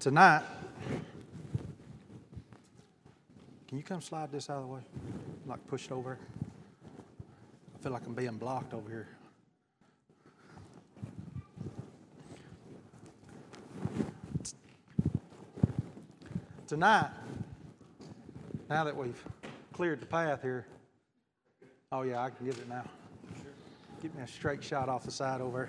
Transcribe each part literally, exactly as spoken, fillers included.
Tonight, can you come slide this out of the way? Like push it over. I feel like I'm being blocked over here. Tonight, now that we've cleared the path here, oh yeah, I can get it now. Get me a straight shot off the side over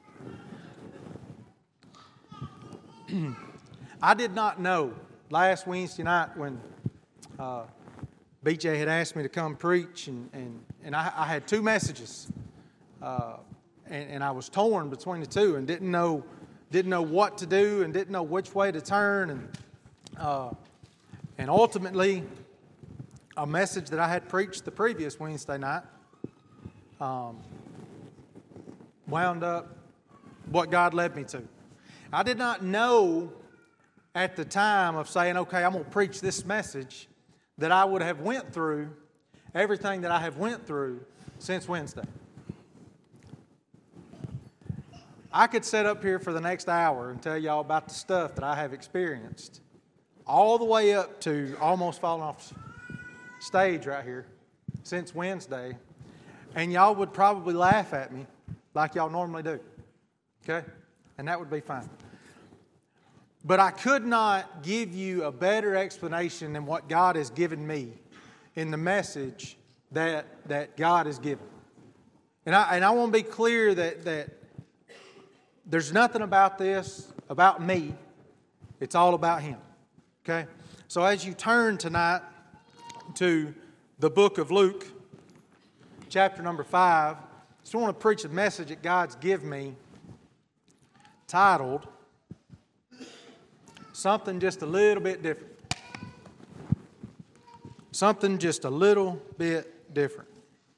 there. I did not know last Wednesday night when uh, B J had asked me to come preach, and, and, and I, I had two messages, uh, and, and I was torn between the two and didn't know didn't know what to do and didn't know which way to turn, and uh, and ultimately a message that I had preached the previous Wednesday night um, wound up what God led me to. I did not know at the time of saying, okay, I'm going to preach this message, that I would have went through everything that I have went through since Wednesday. I could sit up here for the next hour and tell y'all about the stuff that I have experienced, all the way up to almost falling off stage right here since Wednesday, and y'all would probably laugh at me like y'all normally do, okay? And that would be fine. But I could not give you a better explanation than what God has given me in the message that, that God has given. And I, and I want to be clear that, that there's nothing about this, about me. It's all about Him. Okay? So as you turn tonight to the book of Luke, chapter number five, I just want to preach a message that God's given me titled Something Just a Little Bit Different. Something just a little bit different.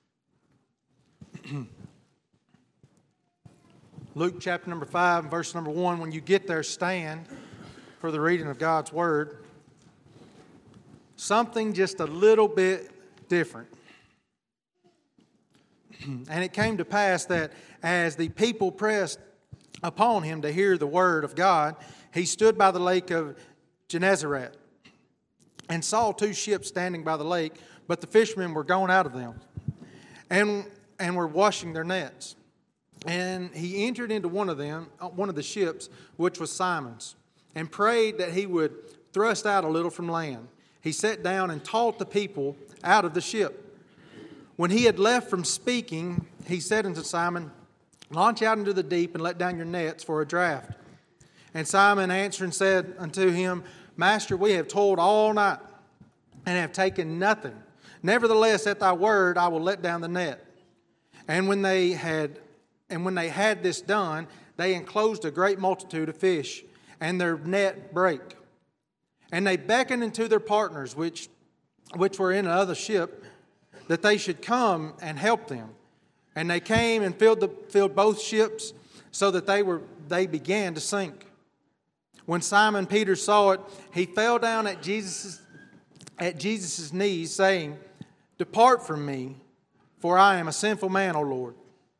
Luke chapter number five, verse number one. When you get there, stand for the reading of God's Word. Something just a little bit different. And it came to pass that as the people pressed upon him to hear the word of God, he stood by the lake of Gennesaret and saw two ships standing by the lake, but the fishermen were gone out of them and, and were washing their nets. And he entered into one of them, one of the ships, which was Simon's, and prayed that he would thrust out a little from land. He sat down and taught the people out of the ship. When he had left from speaking, he said unto Simon, Launch out into the deep and let down your nets for a draught. And Simon answering said unto him, Master, we have toiled all night and have taken nothing. Nevertheless, at thy word I will let down the net. And when they had and when they had this done, they enclosed a great multitude of fish, and their net brake. And they beckoned unto their partners, which which were in another ship, that they should come and help them. And they came and filled the filled both ships, so that they were they began to sink. When Simon Peter saw it, he fell down at Jesus' at Jesus' knees, saying, Depart from me, for I am a sinful man, O Lord.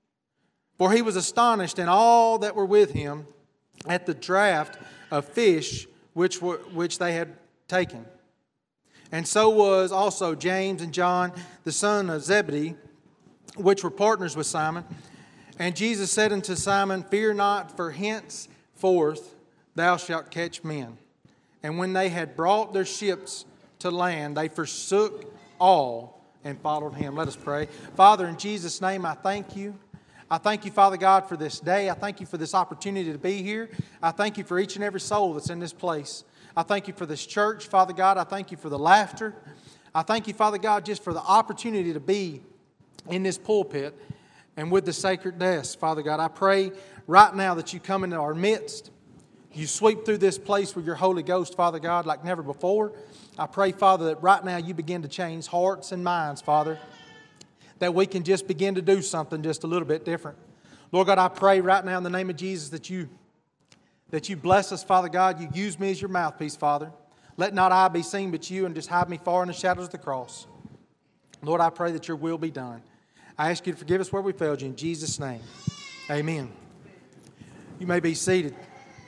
For he was astonished, and all that were with him, at the draught of fish which were which they had taken. And so was also James and John, the son of Zebedee, which were partners with Simon. And Jesus said unto Simon, Fear not, for henceforth thou shalt catch men. And when they had brought their ships to land, they forsook all and followed him. Let us pray. Father, in Jesus' name, I thank you. I thank you, Father God, for this day. I thank you for this opportunity to be here. I thank you for each and every soul that's in this place. I thank you for this church, Father God. I thank you for the laughter. I thank you, Father God, just for the opportunity to be in this pulpit and with the sacred desk, Father God. I pray right now that you come into our midst. You sweep through this place with your Holy Ghost, Father God, like never before. I pray, Father, that right now you begin to change hearts and minds, Father, that we can just begin to do something just a little bit different. Lord God, I pray right now in the name of Jesus that you, that you bless us, Father God. You use me as your mouthpiece, Father. Let not I be seen but you, and just hide me far in the shadows of the cross. Lord, I pray that your will be done. I ask you to forgive us where we failed you in Jesus' name. Amen. You may be seated.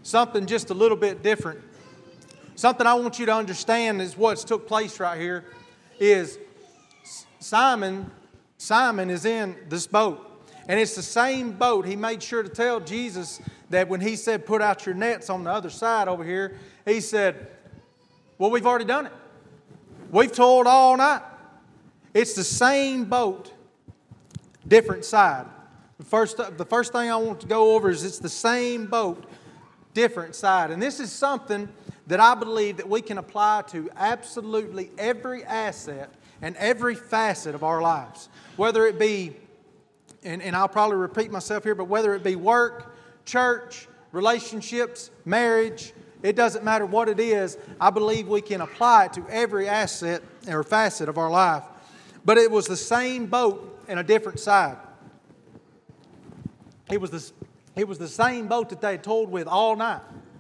something just a little bit different. Something I want you to understand is what's took place right here is Simon, Simon is in this boat. And it's the same boat. He made sure to tell Jesus that when he said, put out your nets on the other side over here, he said, well, we've already done it. We've toiled all night. It's the same boat, different side. The first, the first thing I want to go over is it's the same boat, different side. And this is something that I believe that we can apply to absolutely every asset and every facet of our lives. Whether it be, and, and I'll probably repeat myself here, but whether it be work, church, relationships, marriage, it doesn't matter what it is, I believe we can apply it to every asset or facet of our life. But it was the same boat and a different side. It was the, it was the same boat that they had toiled with all night.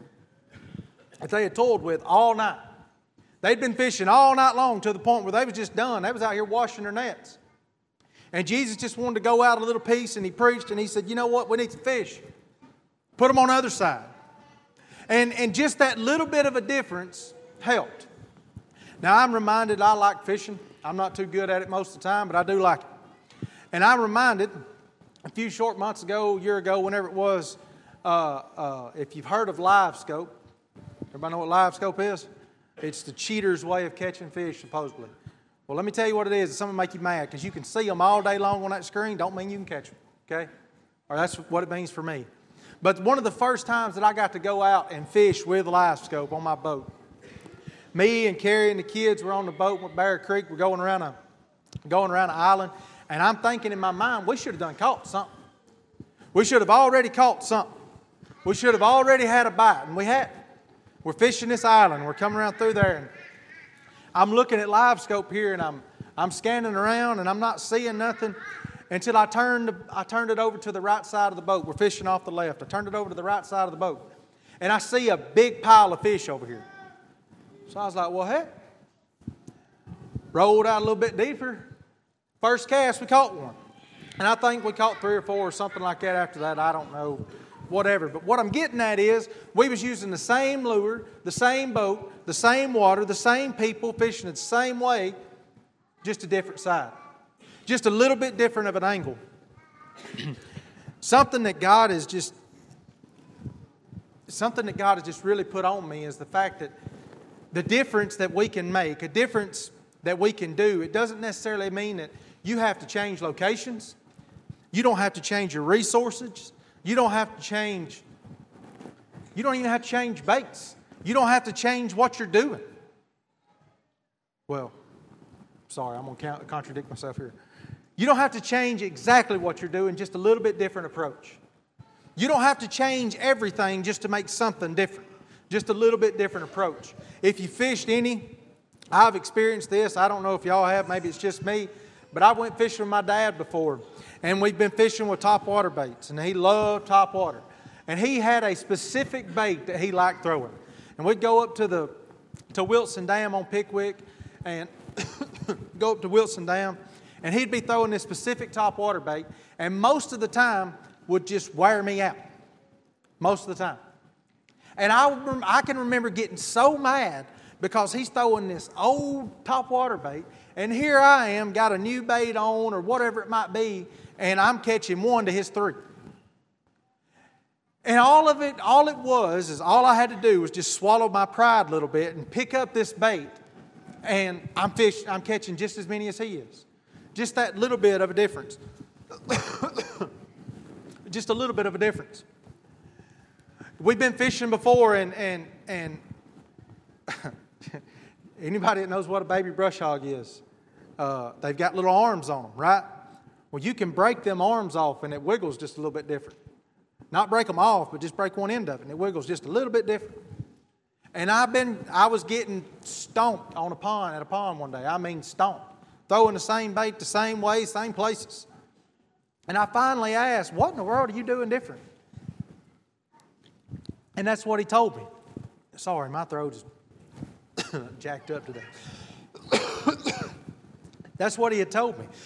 That they had toiled with all night. They'd been fishing all night long to the point where they was just done. They was out here washing their nets. And Jesus just wanted to go out a little piece, and he preached, and he said, you know what, we need some fish. Put them on the other side. And, and just that little bit of a difference helped. Now, I'm reminded I like fishing. I'm not too good at it most of the time, but I do like it. And I'm reminded a few short months ago, a year ago, whenever it was, uh, uh, if you've heard of Live Scope, everybody know what Live Scope is? It's the cheater's way of catching fish, supposedly. Well, let me tell you what it is. It's something to make you mad, because you can see them all day long on that screen. Don't mean you can catch them, okay? Or that's what it means for me. But one of the first times that I got to go out and fish with Live Scope on my boat, me and Carrie and the kids were on the boat with Bear Creek. We're going around a, going around an island, and I'm thinking in my mind, we should have done caught something. We should have already caught something. We should have already had a bite, and we hadn't. We're fishing this island. We're coming around through there, and I'm looking at Live Scope here, and I'm I'm scanning around, and I'm not seeing nothing until I turned I turned it over to the right side of the boat. We're fishing off the left. I turned it over to the right side of the boat, and I see a big pile of fish over here. So I was like, well, heck. Rolled out a little bit deeper. First cast, we caught one. And I think we caught three or four or something like that after that. I don't know. Whatever. But what I'm getting at is we was using the same lure, the same boat, the same water, the same people, fishing the same way, just a different side. Just a little bit different of an angle. Something that God has just something that God has just really put on me is the fact that the difference that we can make, a difference that we can do, it doesn't necessarily mean that you have to change locations. You don't have to change your resources. You don't have to change, you don't even have to change baits. You don't have to change what you're doing. Well, sorry, I'm going to contradict myself here. You don't have to change exactly what you're doing, just a little bit different approach. You don't have to change everything just to make something different, just a little bit different approach. If you fished any, I've experienced this. I don't know if y'all have, maybe it's just me, but I went fishing with my dad before. And we've been fishing with top water baits. And he loved top water. And he had a specific bait that he liked throwing. And we'd go up to the to Wilson Dam on Pickwick and go up to Wilson Dam. And he'd be throwing this specific top water bait. And most of the time would just wear me out. Most of the time. And I, I can remember getting so mad because he's throwing this old top water bait. And here I am, got a new bait on or whatever it might be. And I'm catching one to his three. And all of it, all it was, is all I had to do was just swallow my pride a little bit and pick up this bait. And I'm fish, I'm catching just as many as he is. Just that little bit of a difference. Just a little bit of a difference. We've been fishing before, and and and anybody that knows what a baby brush hog is, uh, they've got little arms on them, right? Well, you can break them arms off, and it wiggles just a little bit different. Not break them off, but just break one end of it, and it wiggles just a little bit different. And I've been, I was getting stomped on a pond, at a pond one day. I mean stomped. Throwing the same bait the same way, same places. And I finally asked, what in the world are you doing different? And that's what he told me. Sorry, my throat is jacked up today. That's what he had told me.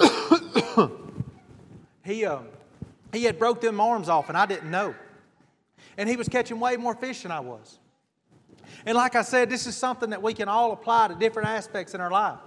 he, um, he had broke them arms off, and I didn't know. And he was catching way more fish than I was. And like I said, this is something that we can all apply to different aspects in our life.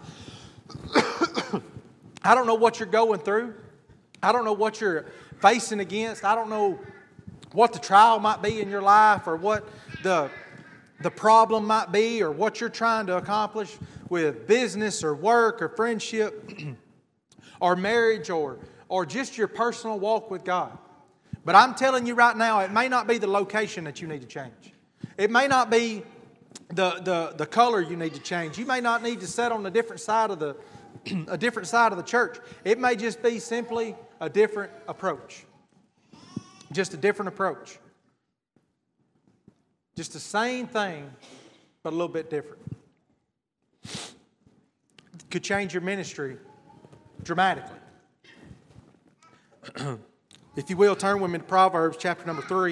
I don't know what you're going through. I don't know what you're facing against. I don't know what the trial might be in your life, or what the, the problem might be, or what you're trying to accomplish with business or work or friendship or marriage, or, or just your personal walk with God. But I'm telling you right now, it may not be the location that you need to change. It may not be the, the, the color you need to change. You may not need to sit on a different side of the a different side of the church. It may just be simply a different approach. Just a different approach. Just the same thing, but a little bit different. Could change your ministry dramatically. If you will, turn with me to Proverbs chapter number three.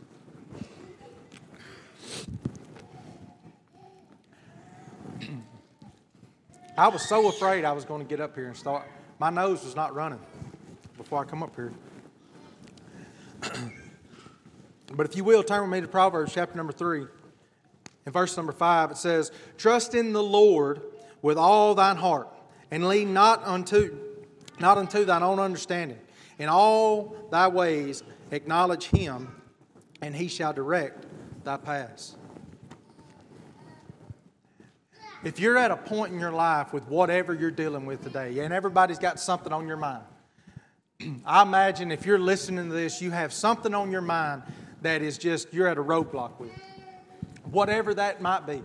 I was so afraid I was going to get up here and start. My nose was not running before I come up here. But if you will, turn with me to Proverbs chapter number three. In verse number five, it says, "Trust in the Lord with all thine heart, and lean not unto, not unto thine own understanding. In all thy ways acknowledge him, and he shall direct thy paths." If you're at a point in your life with whatever you're dealing with today, and everybody's got something on your mind, I imagine if you're listening to this, you have something on your mind that is just, you're at a roadblock with. Whatever that might be.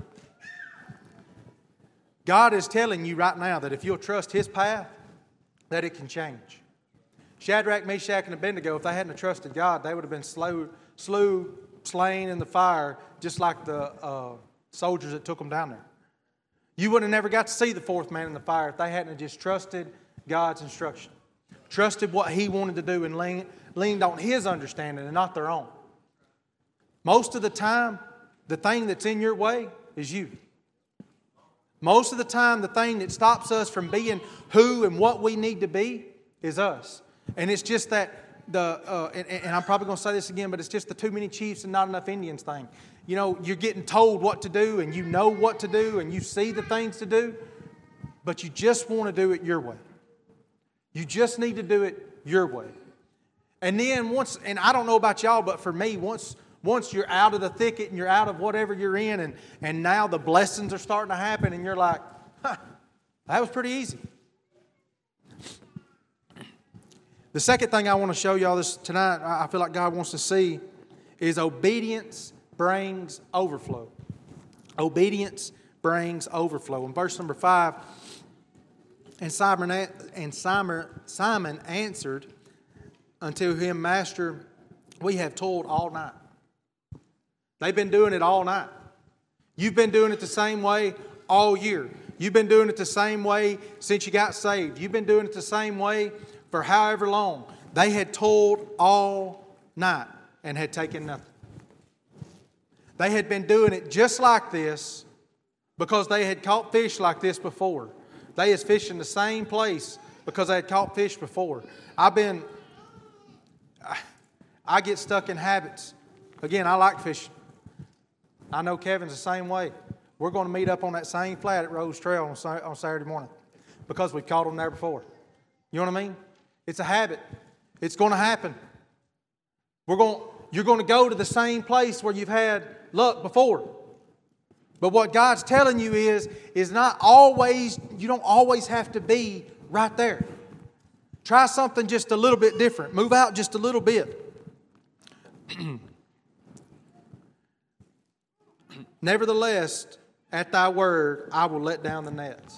God is telling you right now that if you'll trust His path, that it can change. Shadrach, Meshach, and Abednego, if they hadn't trusted God, they would have been slew, slew slain in the fire, just like the uh, soldiers that took them down there. You would have never got to see the fourth man in the fire if they hadn't just trusted God's instruction. Trusted what He wanted to do and leaned, leaned on His understanding and not their own. Most of the time, the thing that's in your way is you. Most of the time, the thing that stops us from being who and what we need to be is us. And it's just that, the uh, and, and I'm probably going to say this again, but it's just the too many chiefs and not enough Indians thing. You know, you're getting told what to do, and you know what to do, and you see the things to do, but you just want to do it your way. You just need to do it your way. And then once, and I don't know about y'all, but for me, once once you're out of the thicket and you're out of whatever you're in, and, and now the blessings are starting to happen, and you're like, huh, that was pretty easy. The second thing I want to show y'all this tonight, I feel like God wants to see, is obedience brings overflow. Obedience brings overflow. In verse number five, and Simon and Simon, Simon answered unto him, "Master, we have toiled all night." They've been doing it all night. You've been doing it the same way all year. You've been doing it the same way since you got saved. You've been doing it the same way for however long. They had toiled all night and had taken nothing. They had been doing it just like this because they had caught fish like this before. They was fishing the same place because they had caught fish before. I've been, I get stuck in habits. Again, I like fishing. I know Kevin's the same way. We're going to meet up on that same flat at Rose Trail on, on Saturday morning because we caught them there before. You know what I mean? It's a habit. It's going to happen. We're going, you're going to go to the same place where you've had luck before. But what God's telling you is, is not always, you don't always have to be right there. Try something just a little bit different. Move out just a little bit. Nevertheless, at thy word, I will let down the nets.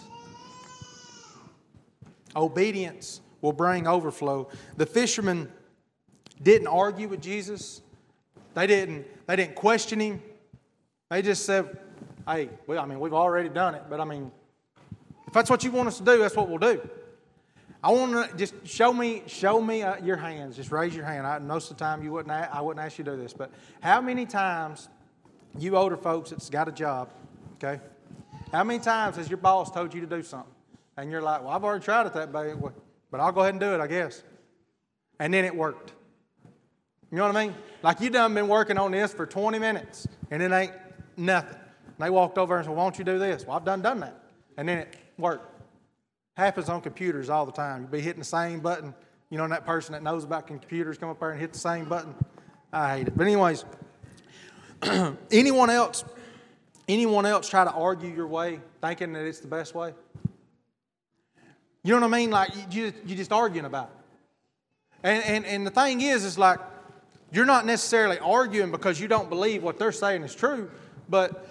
Obedience will bring overflow. The fishermen didn't argue with Jesus. They didn't, they didn't question Him. They just said, hey, well, I mean, we've already done it, but I mean, if that's what you want us to do, that's what we'll do. I want to just show me, show me uh, your hands. Just raise your hand. I, most of the time, you wouldn't. I wouldn't ask you to do this, but how many times, you older folks that's got a job, okay? How many times has your boss told you to do something, and you're like, well, I've already tried it that way, but I'll go ahead and do it, I guess. And then it worked. You know what I mean? Like you done been working on this for twenty minutes and it ain't nothing. And they walked over and said, why don't you do this? Well, I've done done that. And then it worked. Happens on computers all the time. You'll be hitting the same button. You know, that person that knows about computers come up there and hit the same button. I hate it. But anyways, anyone else, anyone else try to argue your way thinking that it's the best way? You know what I mean? Like you, you're just arguing about it. And, and, and the thing is, is like, you're not necessarily arguing because you don't believe what they're saying is true, but,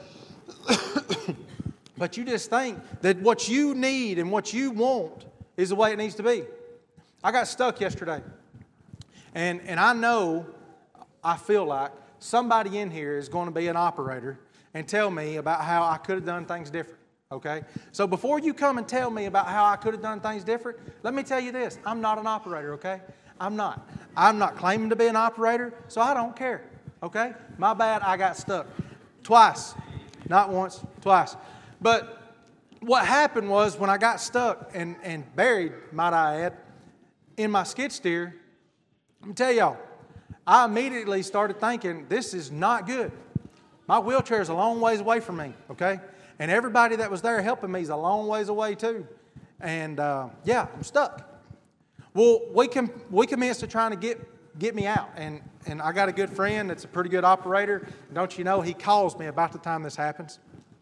but you just think that what you need and what you want is the way it needs to be. I got stuck yesterday. And, and I know, I feel like, somebody in here is going to be an operator and tell me about how I could have done things different. Okay? So before you come and tell me about how I could have done things different, let me tell you this. I'm not an operator, okay? I'm not. I'm not claiming to be an operator, so I don't care. Okay? My bad, I got stuck. Twice. Not once, twice. But what happened was when I got stuck and, and buried, might I add, in my skid steer, let me tell y'all, I immediately started thinking, this is not good. My wheelchair is a long ways away from me, okay? And everybody that was there helping me is a long ways away too. And uh, yeah, I'm stuck. Well, we com- we commenced to trying to get get me out. And, and I got a good friend that's a pretty good operator. Don't you know, he calls me about the time this happens.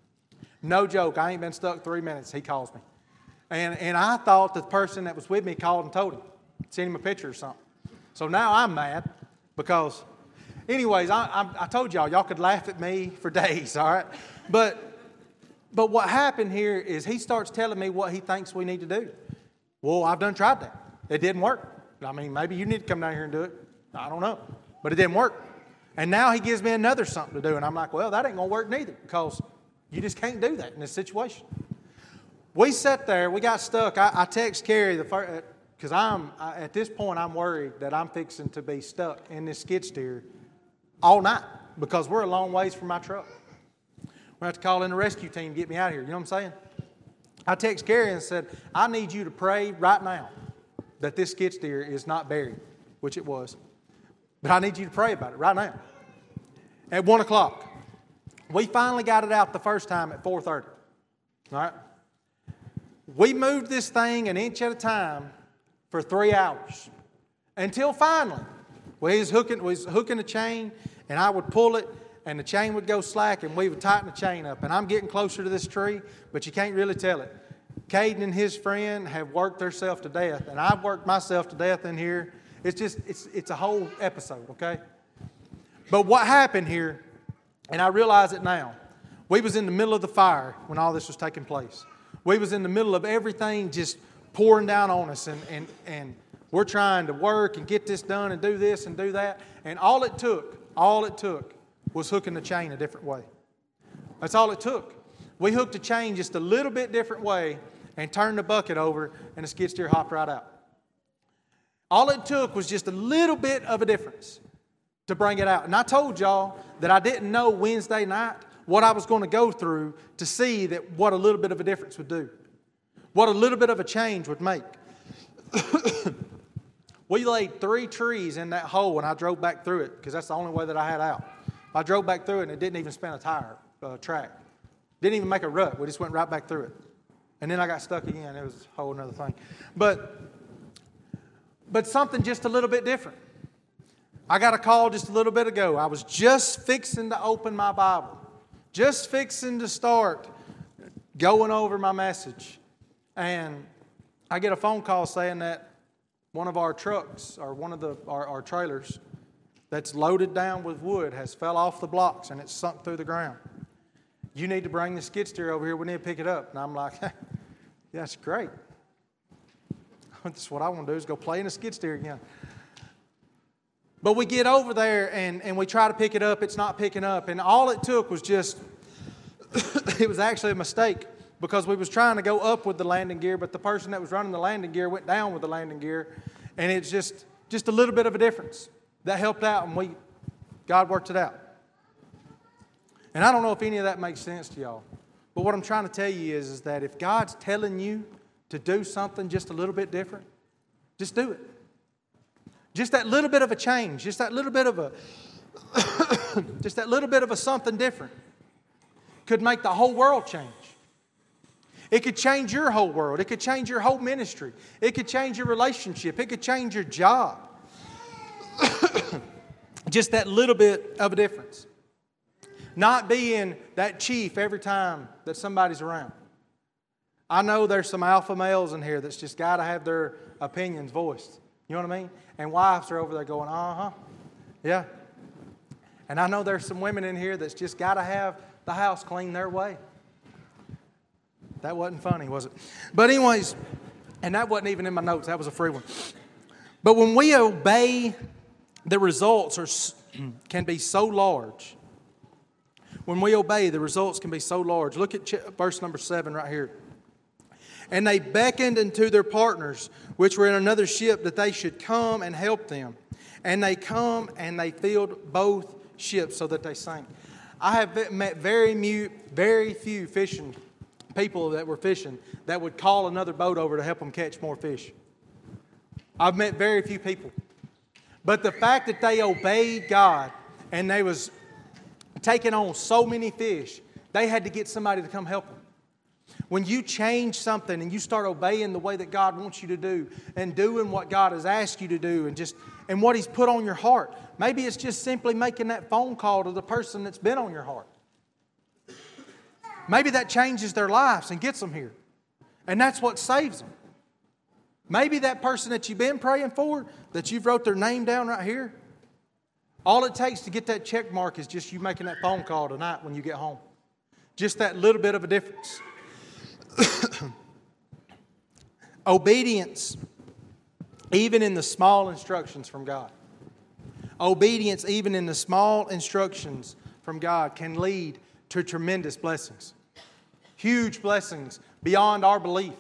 No joke, I ain't been stuck three minutes. He calls me. And, and I thought the person that was with me called and told him. Sent him a picture or something. So now I'm mad because, anyways, I, I, I told y'all, y'all could laugh at me for days, all right? But, but what happened here is he starts telling me what he thinks we need to do. Well, I've done tried that. It didn't work. I mean, maybe you need to come down here and do it. I don't know. But it didn't work. And now he gives me another something to do. And I'm like, well, that ain't going to work neither because you just can't do that in this situation. We sat there. We got stuck. I, I text Carrie the first, because I'm I, at this point I'm worried that I'm fixing to be stuck in this skid steer all night because we're a long ways from my truck. We're going to have to call in the rescue team to get me out of here. You know what I'm saying? I text Carrie and said, I need you to pray right now that this skid steer is not buried, which it was. But I need you to pray about it right now. At one o'clock. We finally got it out the first time at four thirty. All right? We moved this thing an inch at a time for three hours. Until finally, we was hooking, we was hooking the chain, and I would pull it, and the chain would go slack, and we would tighten the chain up. And I'm getting closer to this tree, but you can't really tell it. Caden and his friend have worked themselves to death, and I've worked myself to death in here. It's just, it's, it's a whole episode, okay? But what happened here, and I realize it now, we was in the middle of the fire when all this was taking place. We was in the middle of everything just pouring down on us, and, and, and we're trying to work and get this done and do this and do that. And all it took, all it took was hooking the chain a different way. That's all it took. We hooked the chain just a little bit different way and turned the bucket over, and the skid steer hopped right out. All it took was just a little bit of a difference to bring it out. And I told y'all that I didn't know Wednesday night what I was going to go through to see that what a little bit of a difference would do. What a little bit of a change would make. We laid three trees in that hole and I drove back through it because that's the only way that I had out. I drove back through it and it didn't even spin a tire uh, track. Didn't even make a rut. We just went right back through it. And then I got stuck again. It was a whole other thing. But, but something just a little bit different. I got a call just a little bit ago. I was just fixing to open my Bible. Just fixing to start going over my message. And I get a phone call saying that one of our trucks or one of the our, our trailers that's loaded down with wood has fell off the blocks and it's sunk through the ground. You need to bring the skid steer over here. We need to pick it up. And I'm like, that's great. That's what I want to do is go play in a skid steer again. But we get over there and, and we try to pick it up. It's not picking up. And all it took was just, it was actually a mistake because we was trying to go up with the landing gear, but the person that was running the landing gear went down with the landing gear. And it's just, just a little bit of a difference. That helped out and we, God worked it out. And I don't know if any of that makes sense to y'all. But what I'm trying to tell you is, is that if God's telling you to do something just a little bit different, just do it. Just that little bit of a change, just that little bit of a, Just that little bit of a something different could make the whole world change. It could change your whole world. It could change your whole ministry. It could change your relationship. It could change your job. Just that little bit of a difference. Not being that chief every time that somebody's around. I know there's some alpha males in here that's just got to have their opinions voiced. You know what I mean? And wives are over there going, uh-huh, yeah. And I know there's some women in here that's just got to have the house clean their way. That wasn't funny, was it? But anyways, and that wasn't even in my notes. That was a free one. But when we obey, the results are can be so large. When we obey, the results can be so large. Look at verse number seven right here. And they beckoned unto their partners, which were in another ship, that they should come and help them. And they come and they filled both ships so that they sank. I have met very, mute, very few fishing people that were fishing that would call another boat over to help them catch more fish. I've met very few people. But the fact that they obeyed God and they was taking on so many fish, they had to get somebody to come help them. When you change something and you start obeying the way that God wants you to do and doing what God has asked you to do and just and what He's put on your heart, maybe it's just simply making that phone call to the person that's been on your heart. Maybe that changes their lives and gets them here. And that's what saves them. Maybe that person that you've been praying for, that you've wrote their name down right here, all it takes to get that check mark is just you making that phone call tonight when you get home. Just that little bit of a difference. Obedience, even in the small instructions from God. Obedience, even in the small instructions from God, can lead to tremendous blessings. Huge blessings beyond our belief.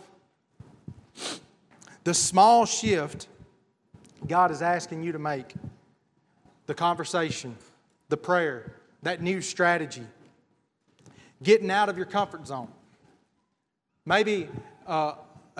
The small shift God is asking you to make, the conversation, the prayer, that new strategy, getting out of your comfort zone. Maybe uh,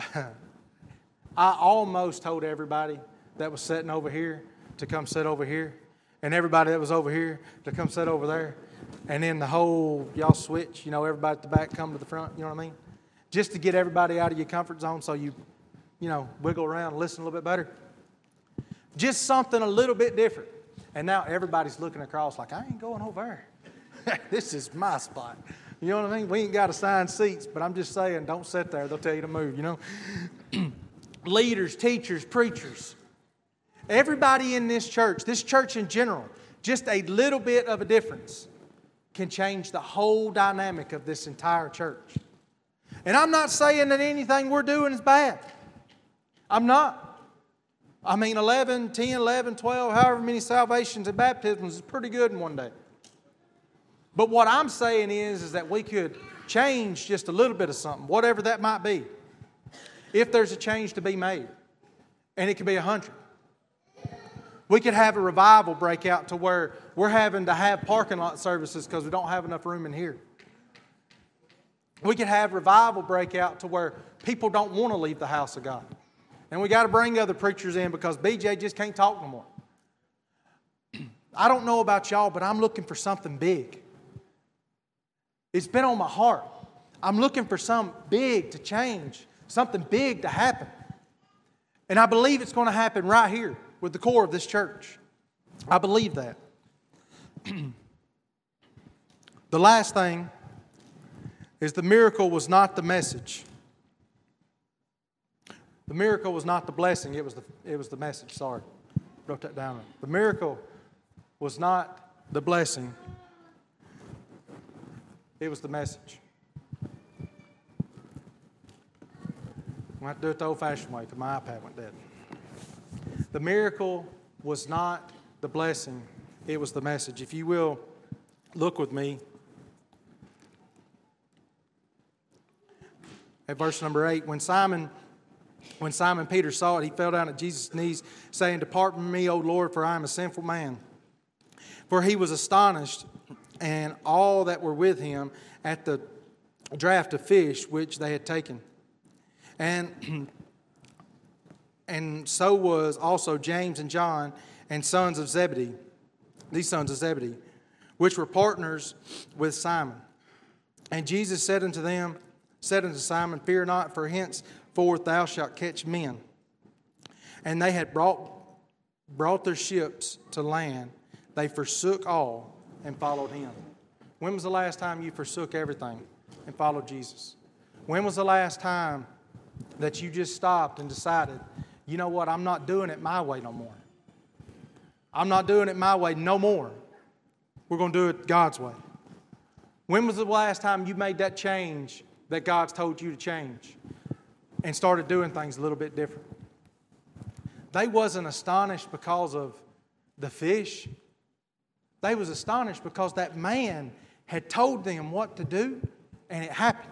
I almost told everybody that was sitting over here to come sit over here, and everybody that was over here to come sit over there, and then the whole, y'all switch, you know, everybody at the back come to the front, you know what I mean? Just to get everybody out of your comfort zone so you, you know, wiggle around and listen a little bit better. Just something a little bit different. And now everybody's looking across like, I ain't going over there. This is my spot. You know what I mean? We ain't got assigned seats, but I'm just saying, don't sit there. They'll tell you to move, you know? Leaders, teachers, preachers. Everybody in this church, this church in general, just a little bit of a difference can change the whole dynamic of this entire church. And I'm not saying that anything we're doing is bad. I'm not. I mean, eleven, ten, eleven, twelve, however many salvations and baptisms is pretty good in one day. But what I'm saying is, is that we could change just a little bit of something, whatever that might be, if there's a change to be made. And it could be a hundred. We could have a revival break out to where we're having to have parking lot services because we don't have enough room in here. We could have revival break out to where people don't want to leave the house of God. And we got to bring other preachers in because B J just can't talk no more. I don't know about y'all, but I'm looking for something big. It's been on my heart. I'm looking for something big to change, something big to happen. And I believe it's going to happen right here with the core of this church. I believe that. The last thing is the miracle was not the message. The miracle was not the blessing, it was the, it was the message. Sorry, wrote that down. The miracle was not the blessing, it was the message. I'm going to have to do it the old-fashioned way because my iPad went dead. The miracle was not the blessing, it was the message. If you will, look with me at verse number eight. When Simon, when Simon Peter saw it, he fell down at Jesus' knees, saying, "Depart from me, O Lord, for I am a sinful man." For he was astonished, and all that were with him, at the draught of fish which they had taken. And, and so was also James and John, and sons of Zebedee, these sons of Zebedee, which were partners with Simon. And Jesus said unto them, said unto Simon, Fear not, for henceforth thou shalt catch men. And they had brought, brought their ships to land. They forsook all and followed him. When was the last time you forsook everything and followed Jesus? When was the last time that you just stopped and decided, you know what, I'm not doing it my way no more. I'm not doing it my way no more. We're going to do it God's way. When was the last time you made that change that God's told you to change and started doing things a little bit different? They wasn't astonished because of the fish. They was astonished because that man had told them what to do, and it happened.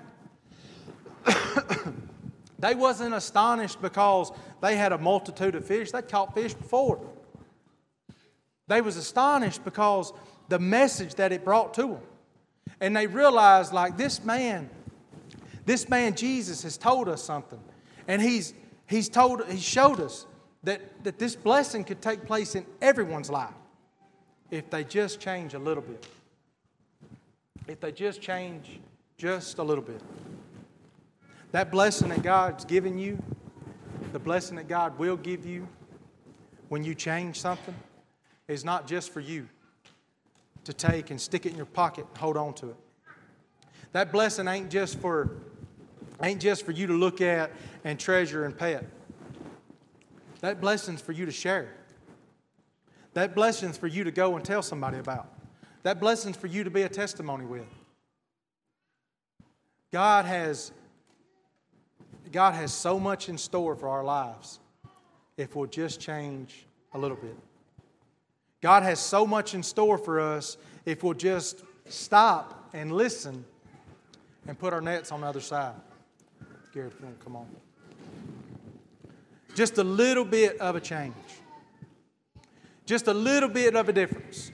They wasn't astonished because they had a multitude of fish. They'd caught fish before. They was astonished because the message that it brought to them. And they realized, like, this man, this man Jesus has told us something. And he's he's told he showed us that, that this blessing could take place in everyone's life if they just change a little bit. If they just change just a little bit. That blessing that God's given you, the blessing that God will give you when you change something, is not just for you to take and stick it in your pocket and hold on to it. That blessing ain't just for, ain't just for you to look at and treasure and pet. That blessing's for you to share. That blessing's for you to go and tell somebody about. That blessing's for you to be a testimony with. God has, God has so much in store for our lives if we'll just change a little bit. God has so much in store for us if we'll just stop and listen and put our nets on the other side. Garrett, if you want to come on. Just a little bit of a change. Just a little bit of a difference.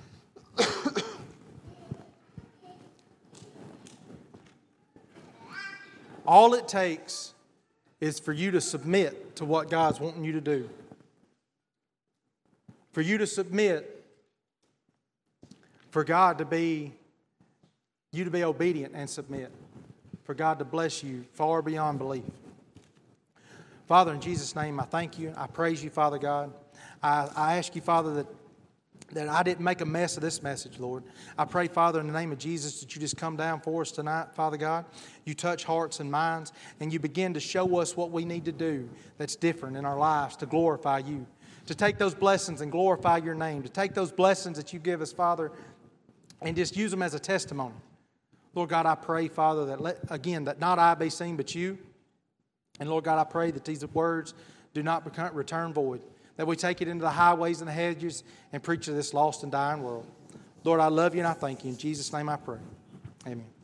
All it takes is for you to submit to what God's wanting you to do. For you to submit, for God to be, you to be obedient and submit. For God to bless you far beyond belief. Father, in Jesus' name, I thank you. I praise you, Father God. I, I ask you, Father, that, that I didn't make a mess of this message, Lord. I pray, Father, in the name of Jesus, that you just come down for us tonight, Father God. You touch hearts and minds, and you begin to show us what we need to do that's different in our lives to glorify you. To take those blessings and glorify your name. To take those blessings that you give us, Father, and just use them as a testimony. Lord God, I pray, Father, that let, again, that not I be seen but you. And Lord God, I pray that these words do not become, return void. That we take it into the highways and the hedges and preach to this lost and dying world. Lord, I love you and I thank you. In Jesus' name I pray. Amen.